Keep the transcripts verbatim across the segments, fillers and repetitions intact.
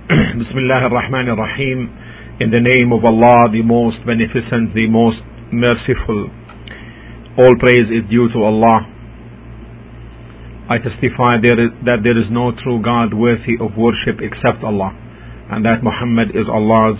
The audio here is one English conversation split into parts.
Bismillah ar-Rahman ar-Rahim. In the name of Allah, the most beneficent, the most merciful. All praise is due to Allah. I testify there is, that there is no true God worthy of worship except Allah, and that Muhammad is Allah's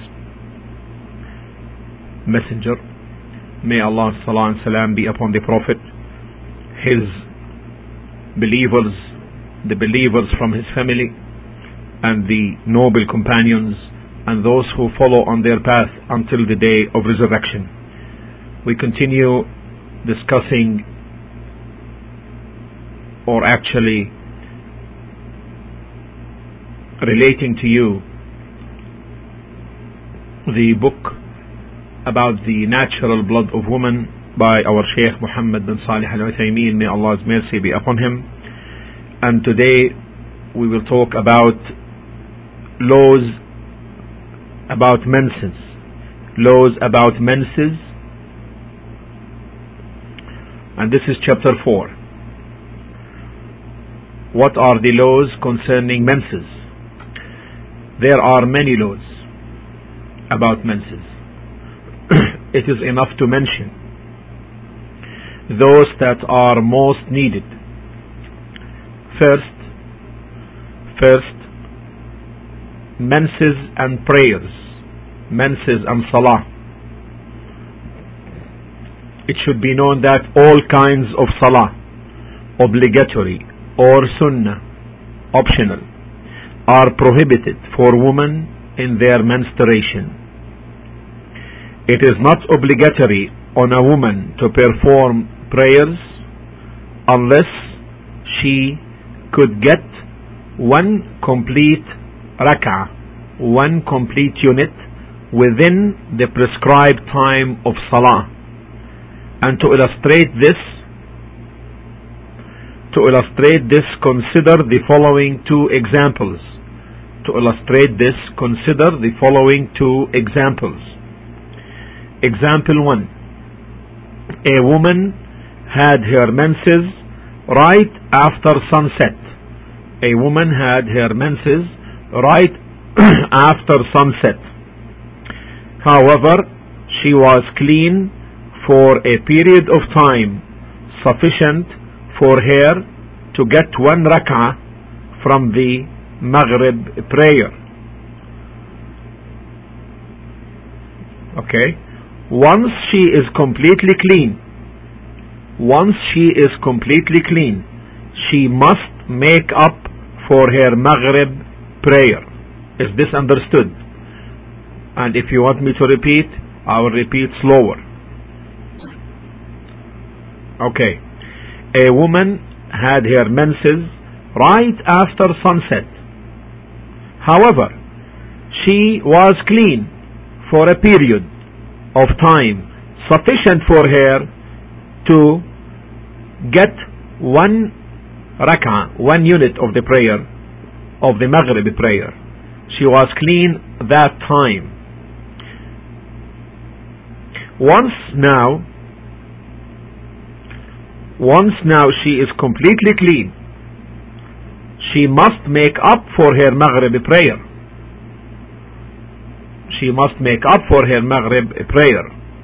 messenger. May Allah's salam and salam be upon the Prophet, his believers, the believers from his family, and the noble companions, and those who follow on their path until the day of resurrection. We continue discussing, or actually relating to you, the book about the natural blood of woman by our Shaykh Muhammad bin Salih al-Uthaymeen, may Allah's mercy be upon him. And today we will talk about laws about menses, laws about menses, and this is chapter four. What are the laws concerning menses? There are many laws about menses. It is enough to mention those that are most needed. First, first, menses and prayers, menses and salah. It should be known that all kinds of salah, obligatory or sunnah, optional, are prohibited for women in their menstruation. It is not obligatory on a woman to perform prayers unless she could get one complete rak'ah, one complete unit within the prescribed time of salah. And to illustrate this, to illustrate this, consider the following two examples. To illustrate this, consider the following two examples. Example one. A woman had her menses right after sunset. A woman had her menses right after sunset. However, she was clean for a period of time sufficient for her to get one rak'ah from the Maghrib prayer. Okay? Once she is completely clean, once she is completely clean, she must make up for her Maghrib prayer. Is this understood? And if you want me to repeat, I will repeat slower. Okay. A woman had her menses right after sunset. However, she was clean for a period of time sufficient for her to get one rak'ah, one unit of the prayer, of the Maghrib prayer. She was clean that time. Once now, once now she is completely clean, she must make up for her Maghrib prayer. She must make up for her Maghrib prayer.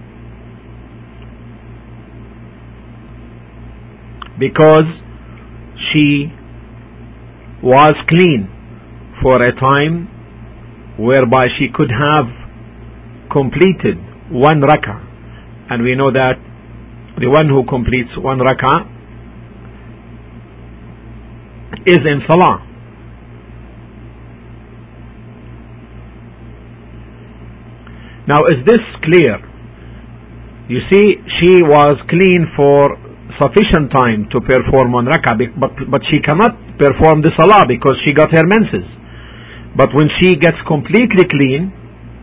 Because she was clean for a time whereby she could have completed one rak'ah. And we know that the one who completes one rak'ah is in salah. Now, is this clear? You see, she was clean for sufficient time to perform one rak'ah, but, but she cannot perform the salah because she got her menses. But when she gets completely clean,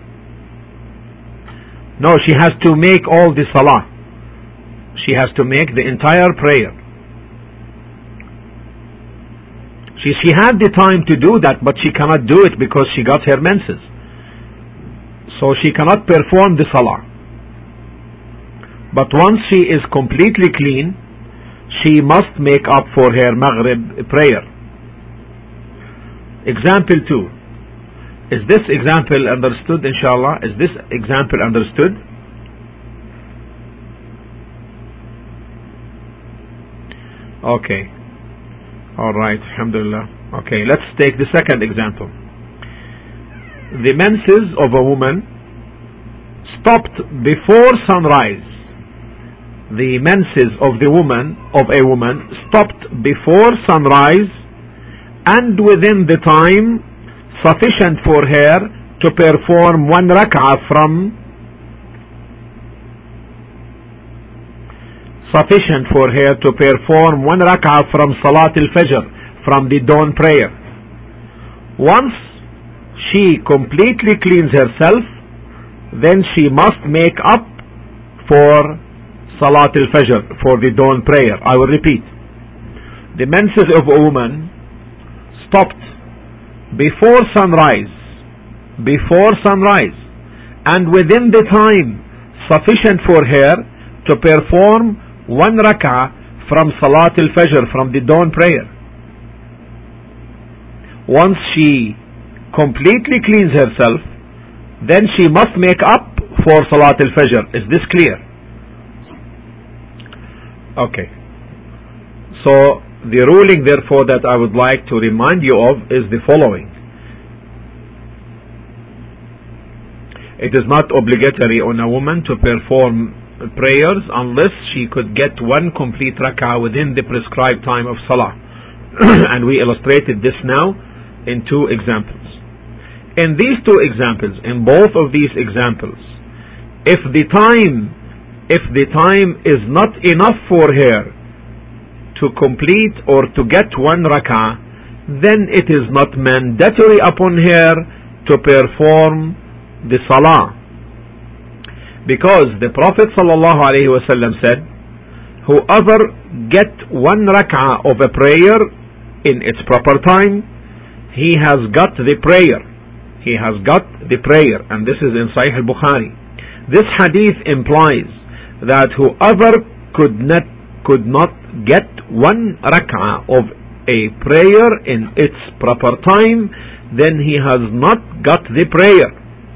no, she has to make all the salah. She has to make the entire prayer. She, she had the time to do that, but she cannot do it because she got her menses. So she cannot perform the salah. But once she is completely clean, she must make up for her Maghrib prayer. Example two. Is this example understood, inshallah? Is this example understood? Okay. Alright, alhamdulillah. Okay, let's take the second example. The menses of a woman stopped before sunrise. The menses of the woman, of a woman, stopped before sunrise and within the time sufficient for her to perform one rak'ah from sufficient for her to perform one rak'ah from Salat al-Fajr, from the dawn prayer. Once she completely cleans herself, then she must make up for Salat al-Fajr, for the dawn prayer. I will repeat. The menses of a woman stopped before sunrise, before sunrise, and within the time sufficient for her to perform one rak'ah from Salat al-Fajr, from the dawn prayer. Once she completely cleans herself, then she must make up for Salat al-Fajr. Is this clear? Okay. So the ruling therefore that I would like to remind you of is the following. It is not obligatory on a woman to perform prayers unless she could get one complete rak'ah within the prescribed time of salah. And we illustrated this now in two examples. In these two examples, in both of these examples, if the time if the time is not enough for her to complete or to get one rak'ah, then it is not mandatory upon her to perform the salah. Because the Prophet sallallahu alaihi wasallam said, whoever get one rak'ah of a prayer in its proper time, he has got the prayer. He has got the prayer. And this is in Sahih al-Bukhari. This hadith implies that whoever could not could not get one rak'ah of a prayer in its proper time, then he has not got the prayer.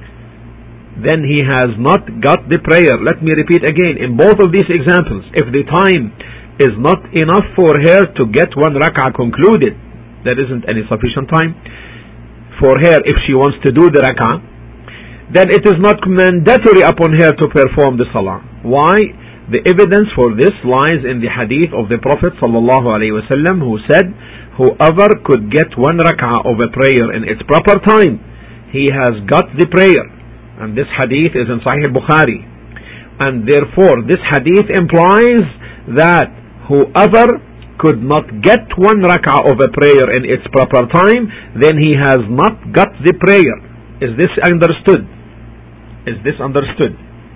Then he has not got the prayer. Let me repeat again. In both of these examples, if the time is not enough for her to get one rak'ah concluded, there isn't any sufficient time for her if she wants to do the rak'ah, then it is not mandatory upon her to perform the salah. Why? The evidence for this lies in the hadith of the Prophet sallallahu alaihi wasallam, who said, whoever could get one rak'ah of a prayer in its proper time, he has got the prayer. And this hadith is in Sahih Bukhari. And therefore this hadith implies that whoever could not get one rak'ah of a prayer in its proper time, then he has not got the prayer. Is this understood? Is this understood?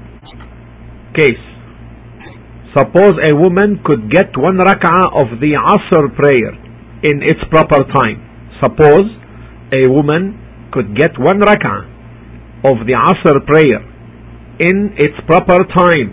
Case. Suppose a woman could get one rak'ah of the Asr prayer in its proper time. Suppose a woman could get one rak'ah of the Asr prayer in its proper time.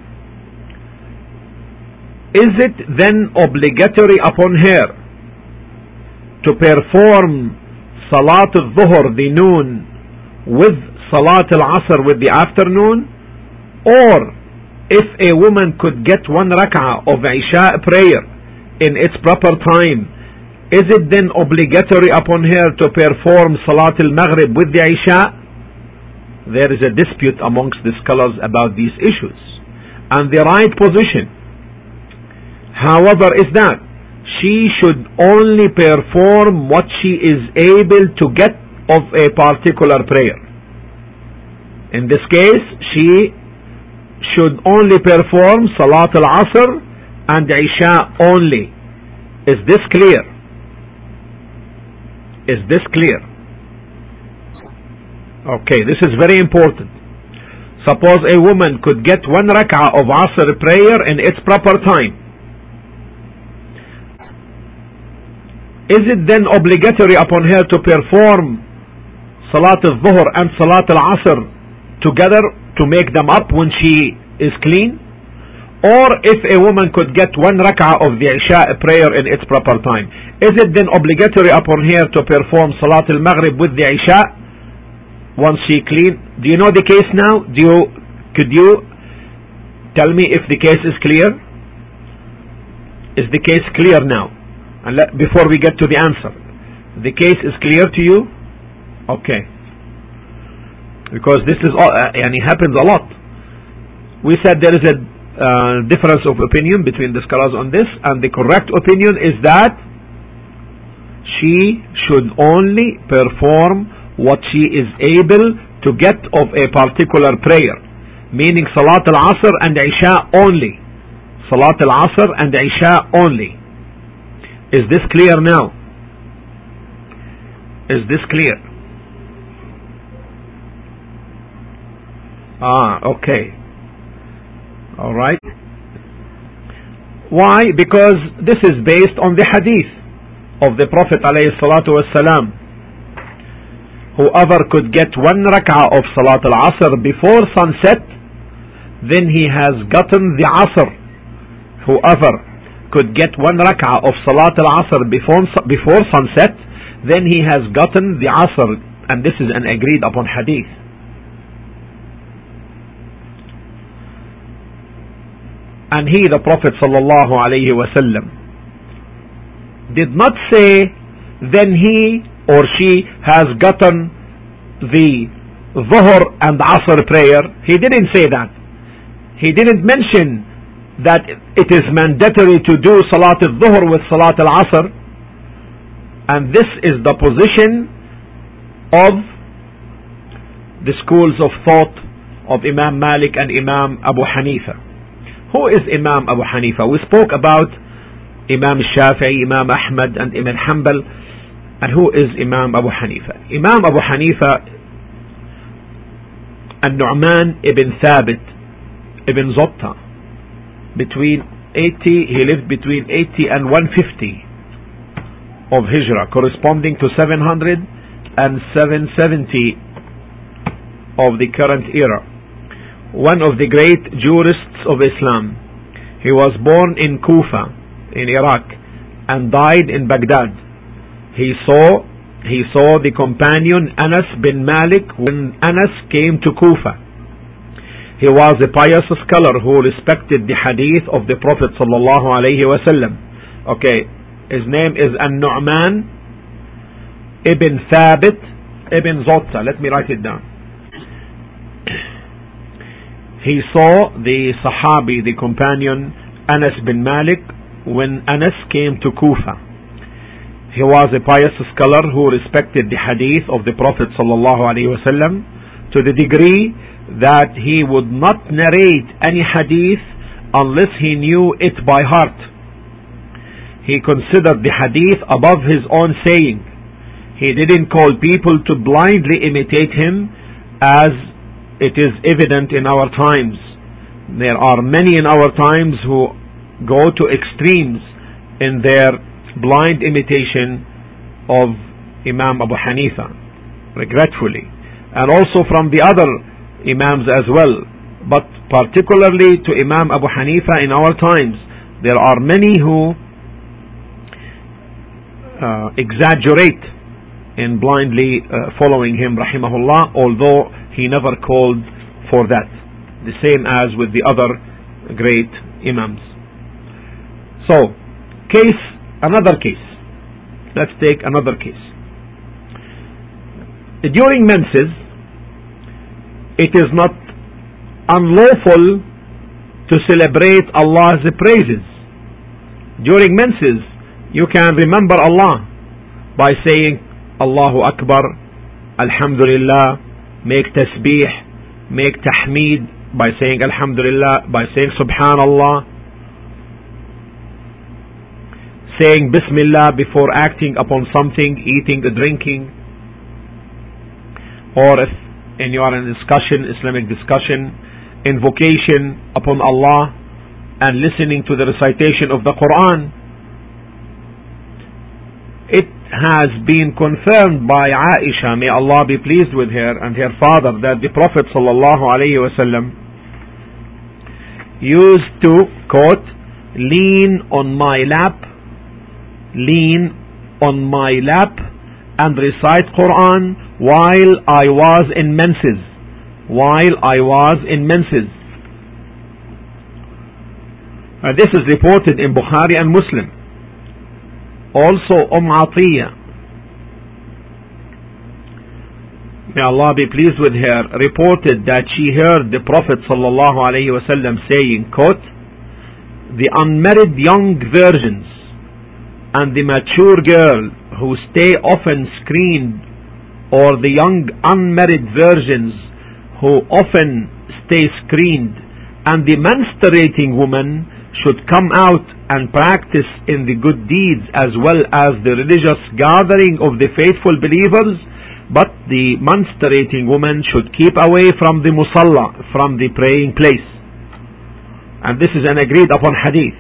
Is it then obligatory upon her to perform Salat al-Dhuhr, the noon, with Salat al-Asr, with the afternoon? Or if a woman could get one rak'ah of Isha prayer in its proper time, is it then obligatory upon her to perform Salat al-Maghrib with the Isha? There is a dispute amongst the scholars about these issues. And the right position, however, is that she should only perform what she is able to get of a particular prayer. In this case, she should only perform Salat al-Asr and Isha only. Is this clear? Is this clear? Okay, this is very important. Suppose a woman could get one rak'ah of Asr prayer in its proper time. Is it then obligatory upon her to perform Salat al-Dhuhr and Salat al-Asr together to make them up when she is clean? Or if a woman could get one rak'ah of the Isha prayer in its proper time, is it then obligatory upon her to perform Salat al-Maghrib with the Isha once she clean, do you know the case now? Do you, could you tell me if the case is clear? Is the case clear now? And let, before we get to the answer, the case is clear to you? Okay. Because this is all, uh, and it happens a lot. We said there is a uh, difference of opinion between the scholars on this, and the correct opinion is that she should only perform what she is able to get of a particular prayer, meaning Salat al-Asr and Isha only. Salat al-Asr and Isha only. Is this clear now? Is this clear? Ah, okay. Alright. Why? Because this is based on the hadith of the Prophet alayhi salatu wasalam. Whoever could get one rak'ah of Salat al-Asr before sunset, then he has gotten the Asr. Whoever could get one rak'ah of Salat al-Asr before, before sunset, then he has gotten the Asr. And this is an agreed upon hadith. And he, the Prophet sallallahu alayhi wasallam, did not say, then he or she has gotten the Dhuhr and Asr prayer. He didn't say that. He didn't mention that it is mandatory to do Salat al-Dhuhr with Salat al-Asr. And this is the position of the schools of thought of Imam Malik and Imam Abu Hanifa. Who is Imam Abu Hanifa? We spoke about Imam Shafi'i, Imam Ahmad and Imam Hanbal. And who is Imam Abu Hanifa? Imam Abu Hanifa An-Nu'man ibn Thabit ibn Zotta, between eighty, he lived between eighty and one fifty of Hijrah, corresponding to seven hundred and seven seventy of the current era. One of the great jurists of Islam. He was born in Kufa in Iraq and died in Baghdad. He saw he saw the companion Anas bin Malik when Anas came to Kufa. He was a pious scholar who respected the hadith of the Prophet sallallahu alaihi wasallam. Okay, his name is An-Nu'man ibn Thabit ibn Zotta. Let me write it down. He saw the Sahabi, the companion Anas bin Malik when Anas came to Kufa. He was a pious scholar who respected the hadith of the Prophet sallallahu alaihi wasallam to the degree that he would not narrate any hadith unless he knew it by heart. He considered the hadith above his own saying. He didn't call people to blindly imitate him, as it is evident in our times. There are many in our times who go to extremes in their blind imitation of Imam Abu Hanifa, regretfully, and also from the other Imams as well, but particularly to Imam Abu Hanifa in our times. There are many who uh, exaggerate in blindly uh, following him, rahimahullah, although he never called for that. The same as with the other great Imams. So, case, another case. Let's take another case. During menses, it is not unlawful to celebrate Allah's praises. During menses, you can remember Allah by saying Allahu Akbar, Alhamdulillah, make tasbih, make tahmeed by saying Alhamdulillah, by saying Subhanallah, saying Bismillah before acting upon something, eating, drinking, or if and you are in a discussion, Islamic discussion, invocation upon Allah, and listening to the recitation of the Quran. It has been confirmed by Aisha, may Allah be pleased with her, and her father, that the Prophet sallallahu alaihi wasallam used to, quote, lean on my lap, lean on my lap and recite Quran while I was in menses. While I was in menses. Uh, this is reported in Bukhari and Muslim. Also, Umm Atiyah, may Allah be pleased with her, reported that she heard the Prophet sallallahu alaihi wasallam saying, quote, "The unmarried young virgins and the mature girl who stay often screened, or the young unmarried virgins who often stay screened, and the menstruating woman should come out and practice in the good deeds as well as the religious gathering of the faithful believers, but the menstruating woman should keep away from the musalla, from the praying place." And this is an agreed upon hadith.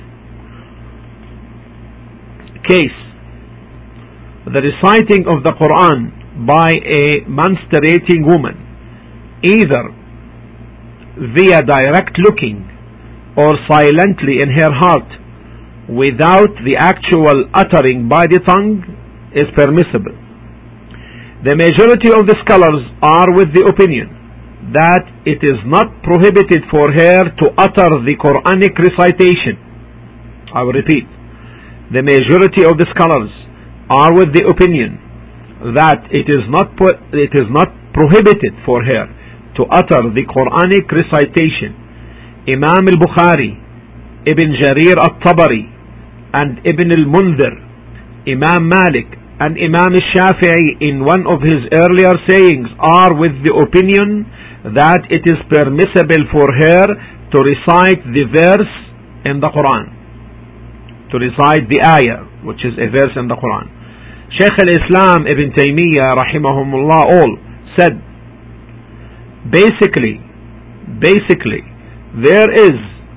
Case: the reciting of the Quran by a menstruating woman, either via direct looking or silently in her heart, without the actual uttering by the tongue, is permissible. The majority of the scholars are with the opinion that it is not prohibited for her to utter the Quranic recitation. I will repeat. The majority of the scholars are with the opinion that it is not it is not prohibited for her to utter the Quranic recitation. Imam al-Bukhari, Ibn Jarir al-Tabari, and Ibn al-Mundhir, Imam Malik, and Imam al-Shafi'i in one of his earlier sayings are with the opinion that it is permissible for her to recite the verse in the Quran, to recite the ayah, which is a verse in the Quran. Shaykh al-Islam Ibn Taymiyyah rahimahumullah all said, basically, basically, there is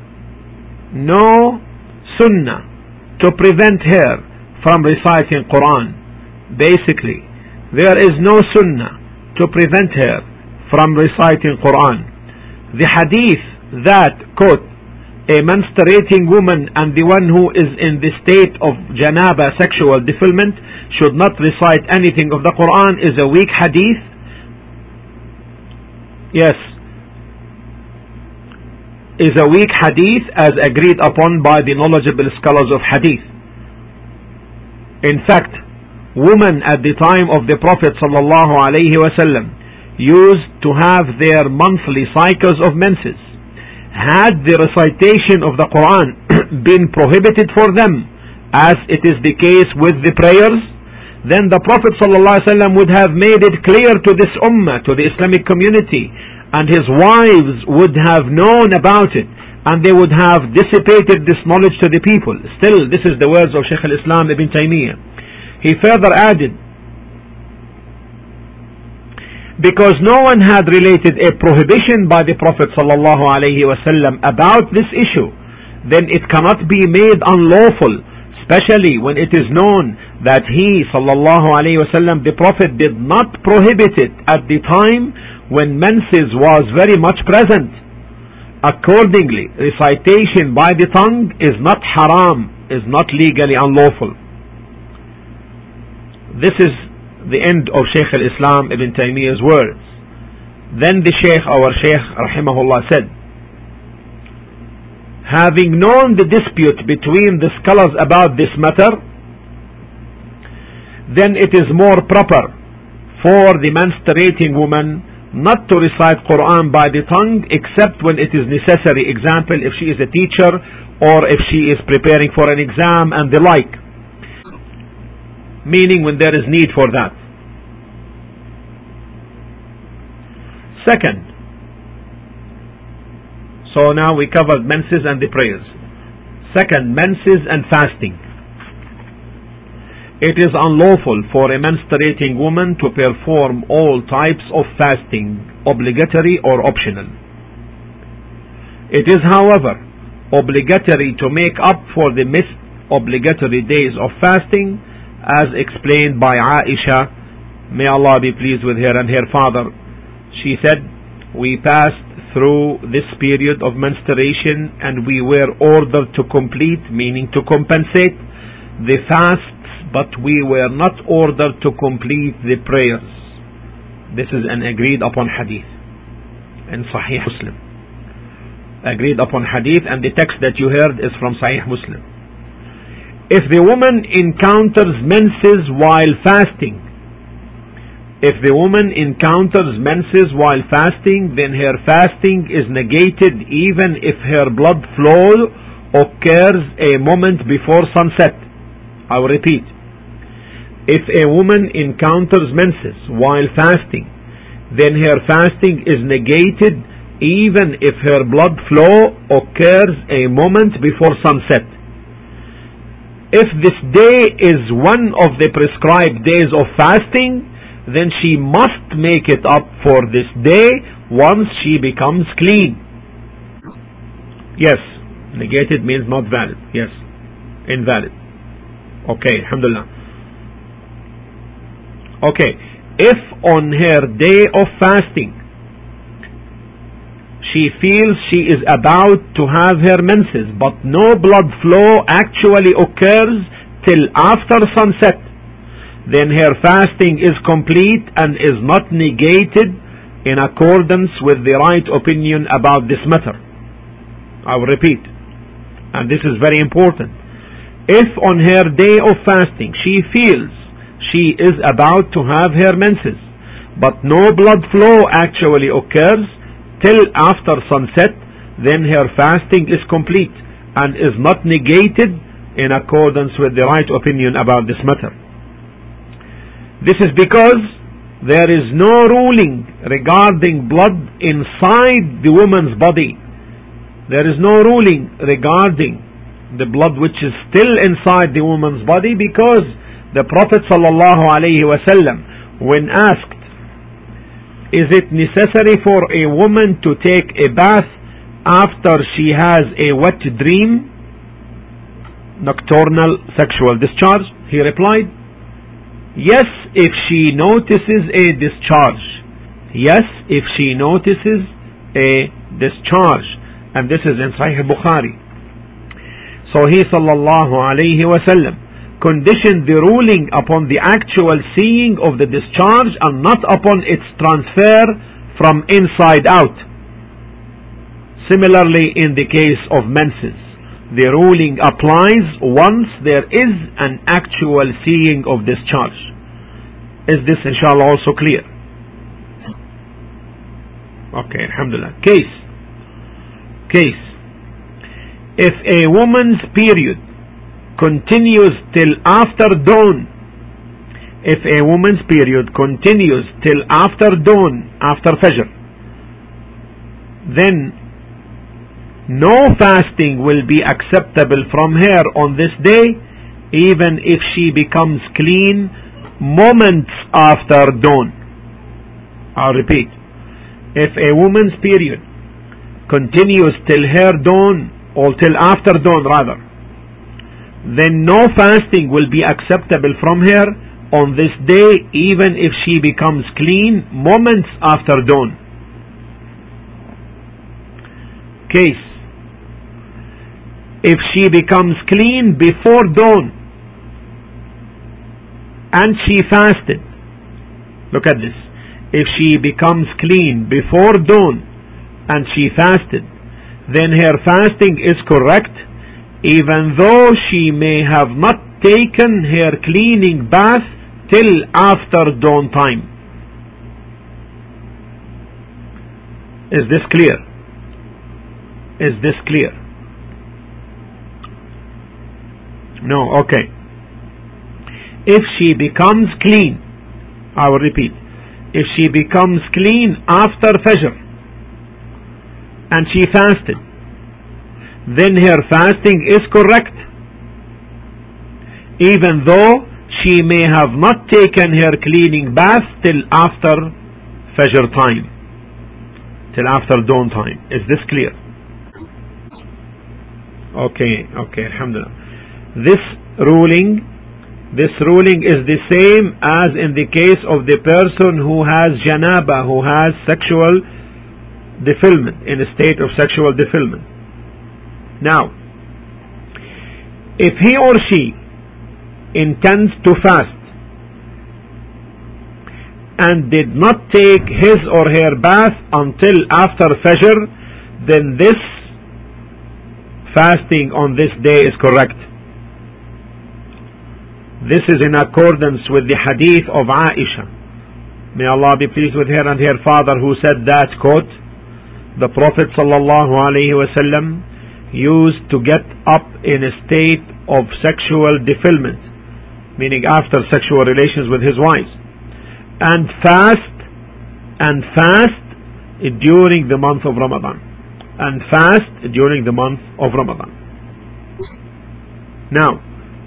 no sunnah to prevent her from reciting Quran. Basically, there is no sunnah to prevent her from reciting Quran. The hadith that, quote, "a menstruating woman and the one who is in the state of janaba, sexual defilement, should not recite anything of the Quran," is a weak hadith. Yes, is a weak hadith as agreed upon by the knowledgeable scholars of hadith. In fact, women at the time of the Prophet sallallahu alaihi wasallam used to have their monthly cycles of menses. Had the recitation of the Quran been prohibited for them, as it is the case with the prayers, then the Prophet ﷺ would have made it clear to this ummah, to the Islamic community, and his wives would have known about it, and they would have dissipated this knowledge to the people. Still, this is the words of Shaykh al-Islam Ibn Taymiyyah. He further added, because no one had related a prohibition by the Prophet ﷺ about this issue, then it cannot be made unlawful, especially when it is known that he ﷺ, the Prophet, did not prohibit it at the time when menses was very much present. Accordingly, recitation by the tongue is not haram, is not legally unlawful. This is the end of Shaykh al-Islam Ibn Taymiyyah's words. Then the Shaykh, our Shaykh rahimahullah, said, having known the dispute between the scholars about this matter, then it is more proper for the menstruating woman not to recite Quran by the tongue except when it is necessary. Example, if she is a teacher or if she is preparing for an exam and the like, meaning when there is need for that. Second, so now we covered menses and the prayers. Second, menses and fasting. It is unlawful for a menstruating woman to perform all types of fasting, obligatory or optional. It is, however, obligatory to make up for the missed obligatory days of fasting, as explained by Aisha, may Allah be pleased with her and her father. She said, we passed through this period of menstruation and we were ordered to complete, meaning to compensate, the fasts but we were not ordered to complete the prayers. This is an agreed upon hadith in Sahih Muslim. Agreed upon hadith, and the text that you heard is from Sahih Muslim. If the woman encounters menses while fasting, if the woman encounters menses while fasting, then her fasting is negated even if her blood flow occurs a moment before sunset. I will repeat. If a woman encounters menses while fasting, then her fasting is negated even if her blood flow occurs a moment before sunset. If this day is one of the prescribed days of fasting, then she must make it up for this day once she becomes clean. Yes, negated means not valid. Yes, invalid. Okay, alhamdulillah. Okay, if on her day of fasting she feels she is about to have her menses, but no blood flow actually occurs till after sunset, then her fasting is complete and is not negated in accordance with the right opinion about this matter. I will repeat, and this is very important. If on her day of fasting she feels she is about to have her menses, but no blood flow actually occurs till after sunset, then her fasting is complete and is not negated in accordance with the right opinion about this matter. This is because there is no ruling regarding blood inside the woman's body. There is no ruling regarding the blood which is still inside the woman's body, because the Prophet sallallahu alaihi wasallam, when asked, is it necessary for a woman to take a bath after she has a wet dream, nocturnal sexual discharge? He replied, yes, if she notices a discharge. Yes, if she notices a discharge. And this is in Sahih Bukhari. So he sallallahu alayhi wasallam conditioned the ruling upon the actual seeing of the discharge and not upon its transfer from inside out. Similarly, in the case of menses, the ruling applies once there is an actual seeing of discharge. Is this inshallah also clear? Okay, alhamdulillah. Case. Case. If a woman's period continues till after dawn, if a woman's period continues till after dawn, after Fajr, then no fasting will be acceptable from her on this day, even if she becomes clean moments after dawn. I'll repeat. If a woman's period continues till her dawn, or till after dawn rather, then no fasting will be acceptable from her on this day, even if she becomes clean moments after dawn. Case. If she becomes clean before dawn and she fasted, look at this. If she becomes clean before dawn and she fasted, then her fasting is correct, even though she may have not taken her cleaning bath till after dawn time. Is this clear? Is this clear? No, okay. If she becomes clean, I will repeat, if she becomes clean after Fajr and she fasted, then her fasting is correct, even though she may have not taken her cleaning bath till after Fajr time, till after dawn time. Is this clear? Okay, okay, alhamdulillah. This ruling, this ruling is the same as in the case of the person who has janaba, who has sexual defilement, in a state of sexual defilement. Now, if he or she intends to fast and did not take his or her bath until after Fajr, then this fasting on this day is correct. This is in accordance with the hadith of Aisha, may Allah be pleased with her and her father, who said that, quote, the Prophet sallallahu alaihi wasallam used to get up in a state of sexual defilement, meaning after sexual relations with his wives, and fast and fast during the month of Ramadan and fast during the month of Ramadan. Now,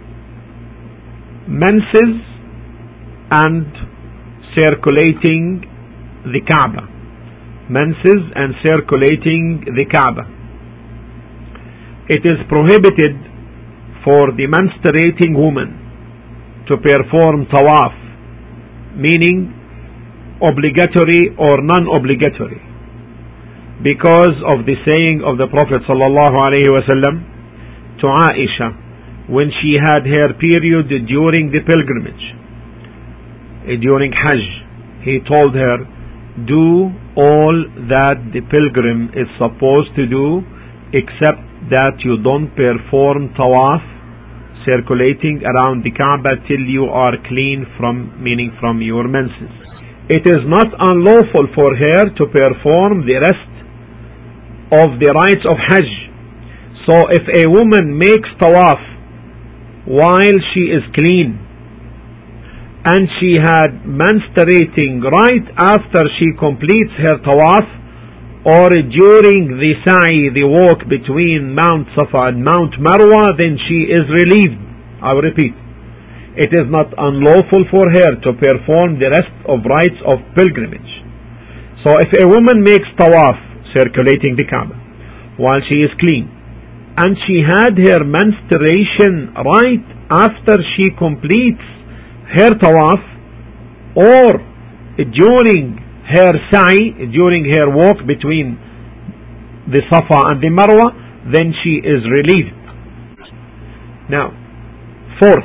menses and circulating the Kaaba. Menses and circulating the Kaaba. It is prohibited for the menstruating woman to perform tawaf, meaning obligatory or non-obligatory, because of the saying of the Prophet sallallahu alaihi wasallam to Aisha when she had her period during the pilgrimage, during Hajj. He told her, do all that the pilgrim is supposed to do, except that you don't perform tawaf, circulating around the Kaaba, till you are clean from, meaning from your menses. It is not unlawful for her to perform the rest of the rites of Hajj. So if a woman makes tawaf while she is clean and she had menstruating right after she completes her tawaf, or during the sa'i, the walk between Mount Safa and Mount Marwa, then she is relieved. I will repeat, it is not unlawful for her to perform the rest of rites of pilgrimage. So if a woman makes tawaf, circulating the Kaaba, while she is clean, and she had her menstruation right after she completes her tawaf, or during her sa'i, during her walk between the Safa and the Marwa, then she is relieved. Now, fourth,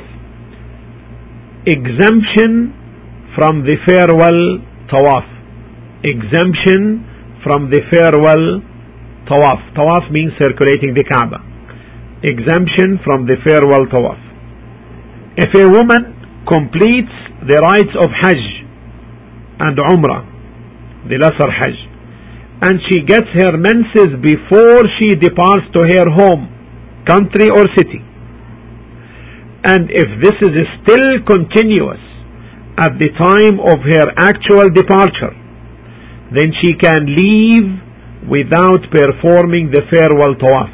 exemption from the farewell tawaf. Exemption from the farewell tawaf. Tawaf means circulating the Kaaba. Exemption from the farewell tawaf. If a woman completes the rites of Hajj and Umrah, the lesser Hajj, and she gets her menses before she departs to her home, country or city, and if this is still continuous at the time of her actual departure, then she can leave without performing the farewell tawaf.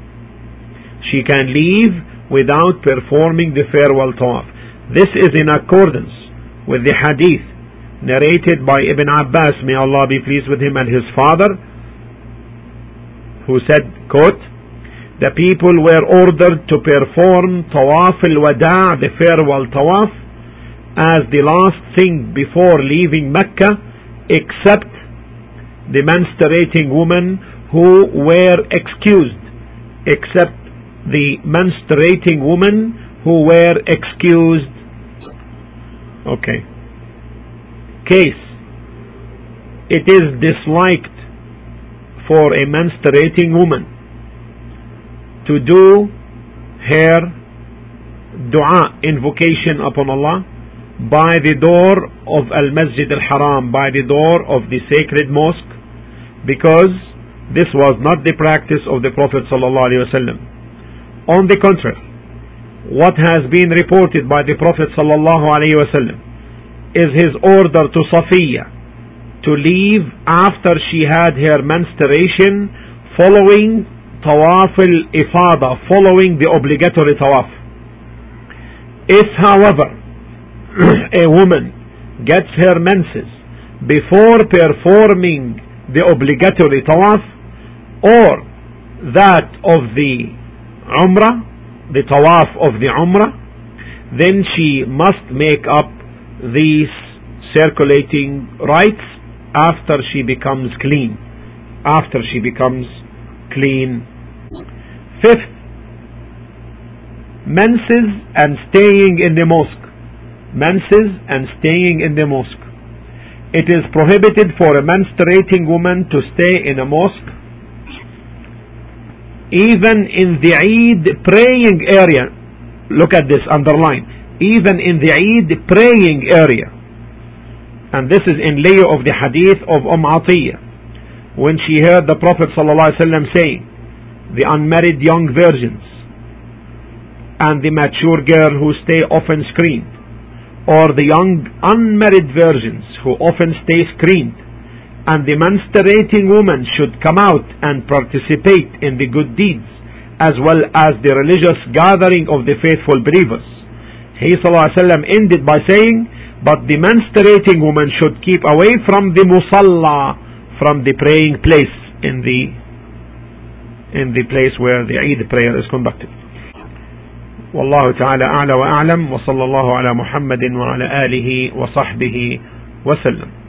She can leave without performing the farewell tawaf. This is in accordance with the hadith narrated by Ibn Abbas, may Allah be pleased with him and his father, who said, quote, the people were ordered to perform tawaf al-wada', the farewell tawaf, as the last thing before leaving Mecca, except the menstruating women who were excused, except the menstruating women who were excused. Okay. Case, it is disliked for a menstruating woman to do her dua, invocation upon Allah, by the door of Al-Masjid Al-Haram, by the door of the sacred mosque, because this was not the practice of the Prophet ﷺ. On the contrary, what has been reported by the Prophet ﷺ is his order to Safiya to leave after she had her menstruation, following tawaf al-ifada, following the obligatory tawaf. If, however, a woman gets her menses before performing the obligatory tawaf, or that of the umrah, the tawaf of the umrah, then she must make up these circulating rites after she becomes clean. After she becomes clean. Fifth, menses and staying in the mosque. Menses and staying in the mosque. It is prohibited for a menstruating woman to stay in a mosque, even in the Eid praying area. Look at this, underline. Even in the Eid praying area. And this is in lieu of the hadith of Umm Atiyah, when she heard the Prophet ﷺ saying, the unmarried young virgins and the mature girl who stay often screened, or the young unmarried virgins who often stay screened, and the menstruating woman should come out and participate in the good deeds as well as the religious gathering of the faithful believers. He ﷺ ended by saying, but the menstruating woman should keep away from the musalla, from the praying place, in the in the place where the Eid prayer is conducted. والله تعالى أعلى وأعلم وصلى الله على محمد وعلى آله وصحبه وسلم.